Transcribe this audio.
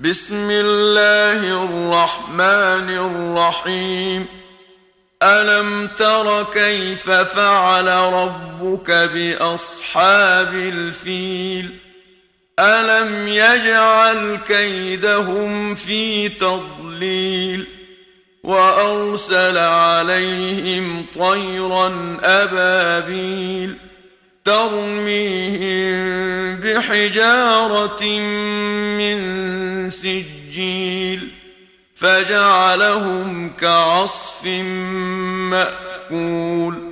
بسم الله الرحمن الرحيم. ألم تر كيف فعل ربك بأصحاب الفيل؟ ألم يجعل كيدهم في تضليل وأرسل عليهم طيرا أبابيل ترميهم بحجارة من سجيل فجعلهم كعصف مأكول.